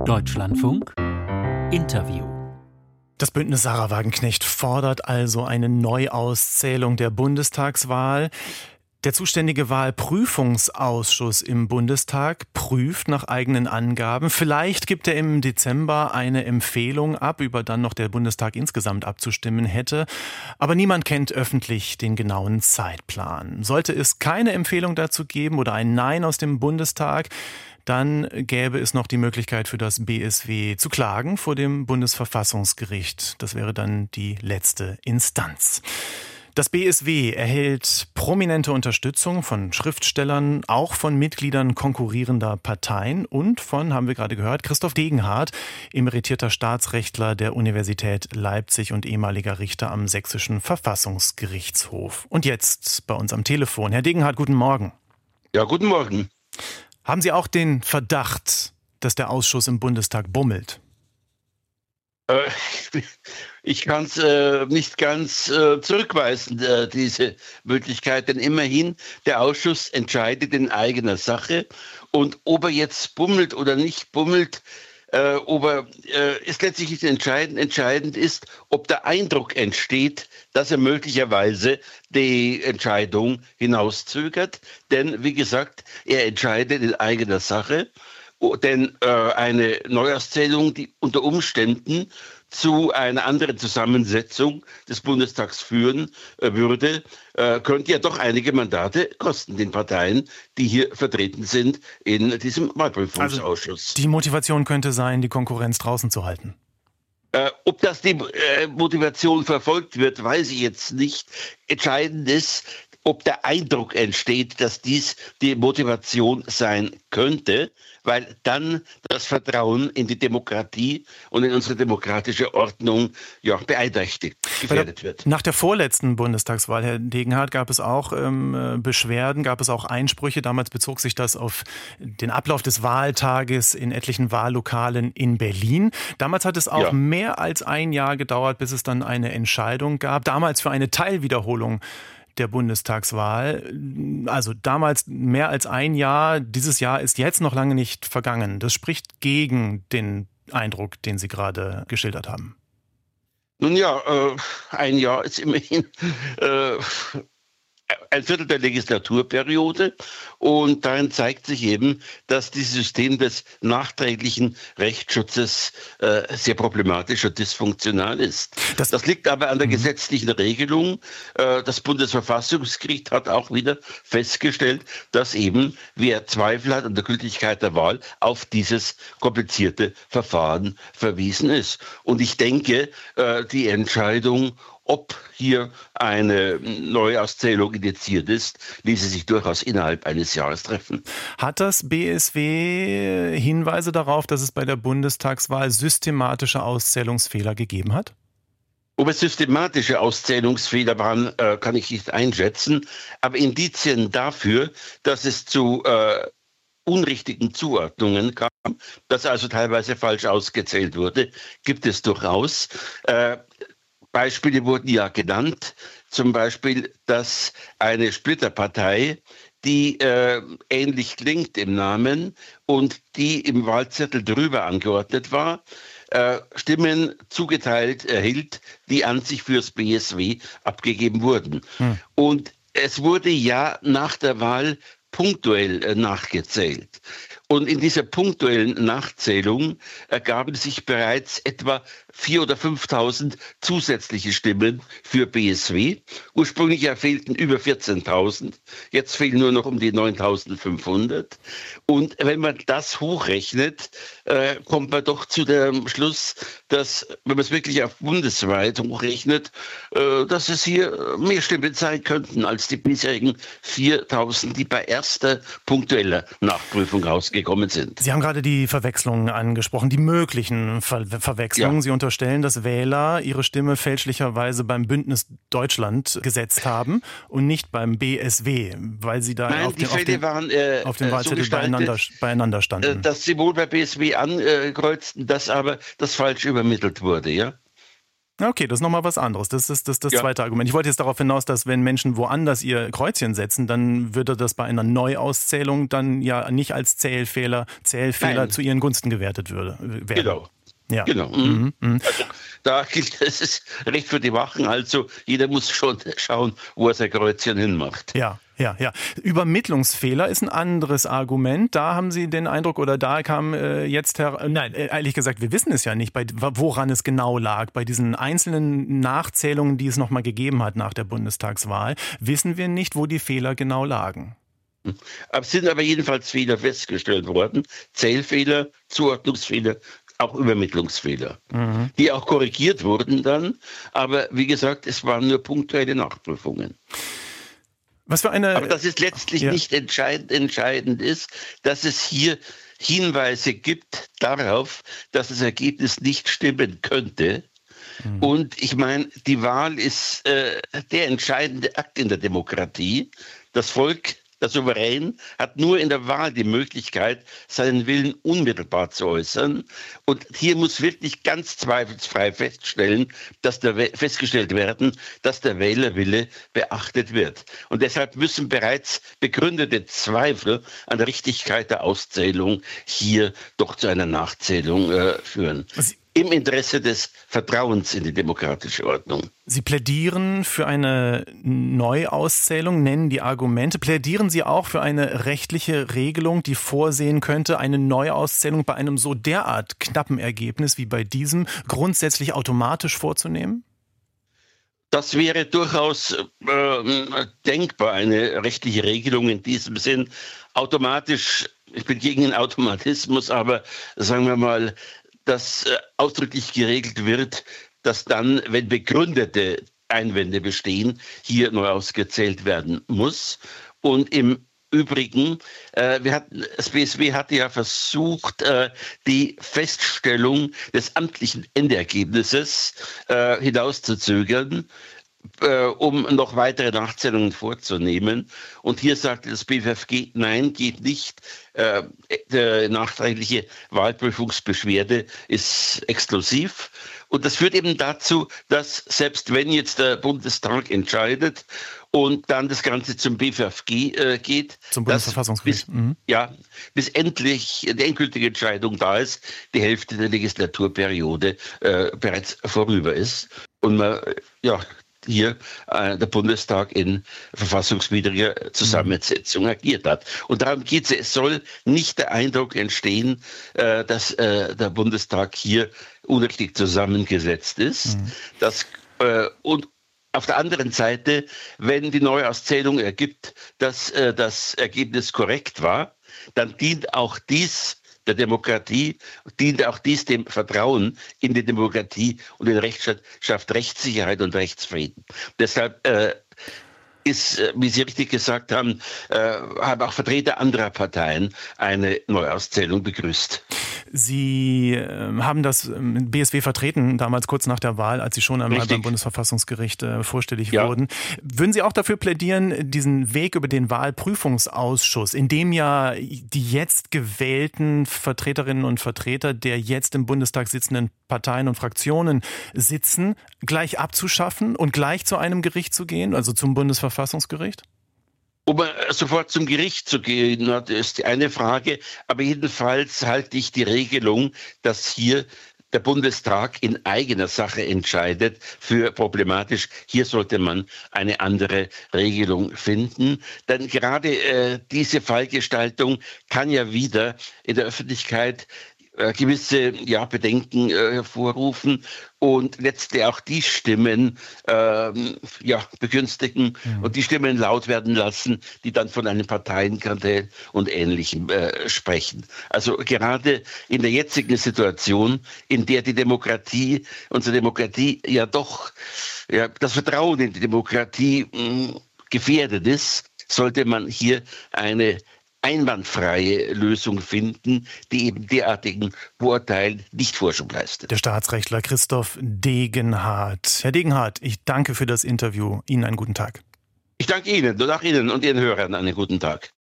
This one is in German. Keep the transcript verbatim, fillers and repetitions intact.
Deutschlandfunk Interview. Das Bündnis Sahra Wagenknecht fordert also eine Neuauszählung der Bundestagswahl. Der zuständige Wahlprüfungsausschuss im Bundestag prüft nach eigenen Angaben. Vielleicht gibt er im Dezember eine Empfehlung ab, über dann noch der Bundestag insgesamt abzustimmen hätte. Aber niemand kennt öffentlich den genauen Zeitplan. Sollte es keine Empfehlung dazu geben oder ein Nein aus dem Bundestag, dann gäbe es noch die Möglichkeit für das B S W zu klagen vor dem Bundesverfassungsgericht. Das wäre dann die letzte Instanz. Das B S W erhält prominente Unterstützung von Schriftstellern, auch von Mitgliedern konkurrierender Parteien und von, haben wir gerade gehört, Christoph Degenhardt, emeritierter Staatsrechtler der Universität Leipzig und ehemaliger Richter am Sächsischen Verfassungsgerichtshof. Und jetzt bei uns am Telefon. Herr Degenhardt, guten Morgen. Ja, guten Morgen. Haben Sie auch den Verdacht, dass der Ausschuss im Bundestag bummelt? Äh, ich kann es äh, nicht ganz äh, zurückweisen, äh, diese Möglichkeit. Denn immerhin, der Ausschuss entscheidet in eigener Sache. Und ob er jetzt bummelt oder nicht bummelt, äh, ob er, äh, ist letztlich nicht entscheidend. Entscheidend ist, ob der Eindruck entsteht, dass er möglicherweise die Entscheidung hinauszögert. Denn, wie gesagt, er entscheidet in eigener Sache. Denn äh, eine Neuauszählung, die unter Umständen zu einer anderen Zusammensetzung des Bundestags führen äh, würde, äh, könnte ja doch einige Mandate kosten den Parteien, die hier vertreten sind in diesem Wahlprüfungsausschuss. Also die Motivation könnte sein, die Konkurrenz draußen zu halten. Äh, ob das die äh, Motivation verfolgt wird, weiß ich jetzt nicht. Entscheidend ist, ob der Eindruck entsteht, dass dies die Motivation sein könnte, weil dann das Vertrauen in die Demokratie und in unsere demokratische Ordnung ja, beeinträchtigt, gefährdet wird. Nach der vorletzten Bundestagswahl, Herr Degenhardt, gab es auch ähm, Beschwerden, gab es auch Einsprüche. Damals bezog sich das auf den Ablauf des Wahltages in etlichen Wahllokalen in Berlin. Damals hat es auch ja. mehr als ein Jahr gedauert, bis es dann eine Entscheidung gab. Damals für eine Teilwiederholung der Bundestagswahl. Also damals mehr als ein Jahr. Dieses Jahr ist jetzt noch lange nicht vergangen. Das spricht gegen den Eindruck, den Sie gerade geschildert haben. Nun ja, äh, ein Jahr ist immerhin äh, ein Viertel der Legislaturperiode und darin zeigt sich eben, dass dieses System des nachträglichen Rechtsschutzes äh, sehr problematisch und dysfunktional ist. Das, das liegt aber an der gesetzlichen Regelung. Äh, das Bundesverfassungsgericht hat auch wieder festgestellt, dass eben, wer Zweifel hat an der Gültigkeit der Wahl, auf dieses komplizierte Verfahren verwiesen ist. Und ich denke, äh, die Entscheidung, ob hier eine Neuauszählung indiziert ist, ließe sich durchaus innerhalb eines Jahres treffen. Hat das B S W Hinweise darauf, dass es bei der Bundestagswahl systematische Auszählungsfehler gegeben hat? Ob es systematische Auszählungsfehler waren, kann ich nicht einschätzen. Aber Indizien dafür, dass es zu äh, unrichtigen Zuordnungen kam, dass also teilweise falsch ausgezählt wurde, gibt es durchaus. Äh, Beispiele wurden ja genannt, zum Beispiel, dass eine Splitterpartei, die äh, ähnlich klingt im Namen und die im Wahlzettel drüber angeordnet war, äh, Stimmen zugeteilt erhielt, die an sich fürs B S W abgegeben wurden. Hm. Und es wurde ja nach der Wahl punktuell äh, nachgezählt. Und in dieser punktuellen Nachzählung ergaben sich bereits etwa viertausend oder fünftausend zusätzliche Stimmen für B S W. Ursprünglich ja fehlten über vierzehntausend, jetzt fehlen nur noch um die neuntausendfünfhundert. Und wenn man das hochrechnet, äh, kommt man doch zu dem Schluss, dass, wenn man es wirklich auf bundesweit hochrechnet, äh, dass es hier mehr Stimmen sein könnten als die bisherigen viertausend, die bei erster punktueller Nachprüfung rausgekommen sind. Sie haben gerade die Verwechslungen angesprochen, die möglichen Ver- Verwechslungen. Ja. Sie unterstellen, dass Wähler ihre Stimme fälschlicherweise beim Bündnis Deutschland gesetzt haben und nicht beim B S W, weil sie da Nein, auf, die den, auf, Fälle den, waren, äh, auf dem Wahlzettel so beieinander, beieinander standen. Dass sie wohl bei B S W ankreuzten, dass aber das falsch übermittelt wurde, ja? Okay, das ist nochmal was anderes. Das ist das, das Ja. zweite Argument. Ich wollte jetzt darauf hinaus, dass wenn Menschen woanders ihr Kreuzchen setzen, dann würde das bei einer Neuauszählung dann ja nicht als Zählfehler, Zählfehler Nein. zu ihren Gunsten gewertet würde, werden. Genau. Ja. Genau. Mhm. Also, da gilt es ist Recht für die Wachen. Also jeder muss schon schauen, wo er sein Kreuzchen hinmacht. Ja, ja, ja. Übermittlungsfehler ist ein anderes Argument. Da haben Sie den Eindruck, oder da kam äh, jetzt her, nein, äh, ehrlich gesagt, wir wissen es ja nicht, bei, woran es genau lag. Bei diesen einzelnen Nachzählungen, die es nochmal gegeben hat nach der Bundestagswahl, wissen wir nicht, wo die Fehler genau lagen. Es sind aber jedenfalls Fehler festgestellt worden. Zählfehler, Zuordnungsfehler, auch Übermittlungsfehler, mhm. die auch korrigiert wurden dann. Aber wie gesagt, es waren nur punktuelle Nachprüfungen. Was für eine, aber das ist letztlich ja. nicht entscheidend. Entscheidend ist, dass es hier Hinweise gibt darauf, dass das Ergebnis nicht stimmen könnte. Mhm. Und ich meine, die Wahl ist äh, der entscheidende Akt in der Demokratie. Das Volk, der Souverän, hat nur in der Wahl die Möglichkeit, seinen Willen unmittelbar zu äußern. Und hier muss wirklich ganz zweifelsfrei feststellen, dass der, festgestellt werden, dass der Wählerwille beachtet wird. Und deshalb müssen bereits begründete Zweifel an der Richtigkeit der Auszählung hier doch zu einer Nachzählung äh, führen. Sie Im Interesse des Vertrauens in die demokratische Ordnung. Sie plädieren für eine Neuauszählung, nennen die Argumente. Plädieren Sie auch für eine rechtliche Regelung, die vorsehen könnte, eine Neuauszählung bei einem so derart knappen Ergebnis wie bei diesem grundsätzlich automatisch vorzunehmen? Das wäre durchaus äh, denkbar, eine rechtliche Regelung in diesem Sinn. Automatisch, ich bin gegen den Automatismus, aber sagen wir mal, dass äh, ausdrücklich geregelt wird, dass dann, wenn begründete Einwände bestehen, hier neu ausgezählt werden muss. Und im Übrigen, äh, wir hatten, das B S W hatte ja versucht, äh, die Feststellung des amtlichen Endergebnisses äh, hinauszuzögern, äh, um noch weitere Nachzählungen vorzunehmen. Und hier sagte das B F G, nein, geht nicht. Äh, die nachträgliche Wahlprüfungsbeschwerde ist exklusiv. Und das führt eben dazu, dass selbst wenn jetzt der Bundestag entscheidet und dann das Ganze zum B F G äh, geht, zum Bundesverfassungsgericht, bis, mhm. ja, bis endlich die endgültige Entscheidung da ist, die Hälfte der Legislaturperiode äh, bereits vorüber ist und man ja hier äh, der Bundestag in verfassungswidriger Zusammensetzung mhm. agiert hat. Und darum geht es. Es soll nicht der Eindruck entstehen, äh, dass äh, der Bundestag hier unrichtig zusammengesetzt ist. Mhm. Dass, äh, und auf der anderen Seite, wenn die Neuauszählung ergibt, dass äh, das Ergebnis korrekt war, dann dient auch dies der Demokratie, dient auch dies dem Vertrauen in die Demokratie und in Rechtsstaat, schafft Rechtssicherheit und Rechtsfrieden. Deshalb äh, ist, wie Sie richtig gesagt haben, äh, haben auch Vertreter anderer Parteien eine Neuauszählung begrüßt. Sie äh, haben das ähm, B S W vertreten, damals kurz nach der Wahl, als Sie schon einmal Richtig. beim Bundesverfassungsgericht äh, vorstellig ja. wurden. Würden Sie auch dafür plädieren, diesen Weg über den Wahlprüfungsausschuss, in dem ja die jetzt gewählten Vertreterinnen und Vertreter der jetzt im Bundestag sitzenden Parteien und Fraktionen sitzen, gleich abzuschaffen und gleich zu einem Gericht zu gehen, also zum Bundesverfassungsgericht? Um sofort zum Gericht zu gehen, ist die eine Frage. Aber jedenfalls halte ich die Regelung, dass hier der Bundestag in eigener Sache entscheidet, für problematisch. Hier sollte man eine andere Regelung finden. Denn gerade äh, diese Fallgestaltung kann ja wieder in der Öffentlichkeit äh, gewisse ja, Bedenken äh, hervorrufen und letztlich auch die Stimmen ähm, ja, begünstigen mhm. und die Stimmen laut werden lassen, die dann von einem Parteienkartell und Ähnlichem äh, sprechen. Also gerade in der jetzigen Situation, in der die Demokratie, unsere Demokratie ja doch, ja, das Vertrauen in die Demokratie mh, gefährdet ist, sollte man hier eine einwandfreie Lösung finden, die eben derartigen Vorurteilen nicht Vorschub leistet. Der Staatsrechtler Christoph Degenhardt. Herr Degenhardt, ich danke für das Interview. Ihnen einen guten Tag. Ich danke Ihnen und auch Ihnen und Ihren Hörern einen guten Tag.